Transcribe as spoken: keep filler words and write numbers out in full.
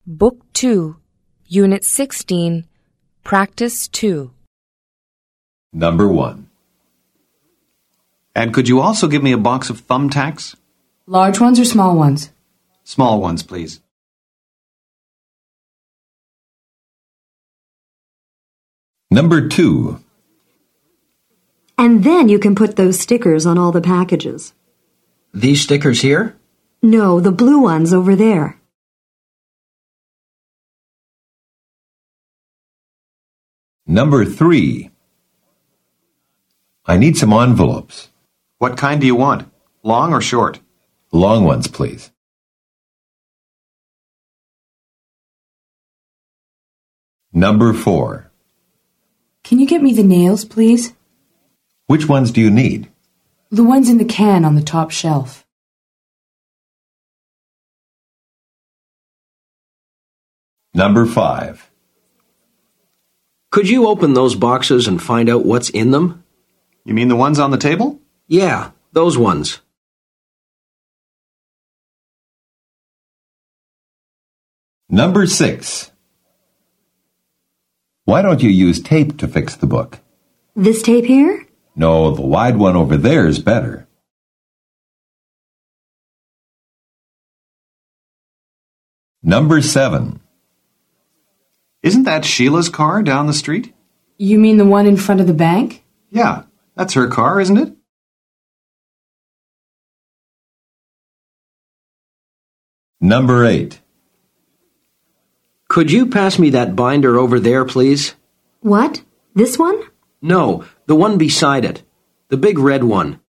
Book two, Unit sixteen, Practice two. Number one. And could you also give me a box of thumbtacks? Large ones or small ones? Small ones, please. Number two. And then you can put those stickers on all the packages. These stickers here? No, the blue ones over there. Number three. I need some envelopes. What kind do you want? Long or short? Long ones, please. Number four. Can you get me the nails, please? Which ones do you need? The ones in the can on the top shelf. Number five. Could you open those boxes and find out what's in them? You mean the ones on the table? Yeah, those ones. Number six. Why don't you use tape to fix the book? This tape here? No, the wide one over there is better. Number seven. Isn't that Sheila's car down the street? You mean the one in front of the bank? Yeah, that's her car, isn't it? Number eight. Could you pass me that binder over there, please? What? This one? No, the one beside it. The big red one.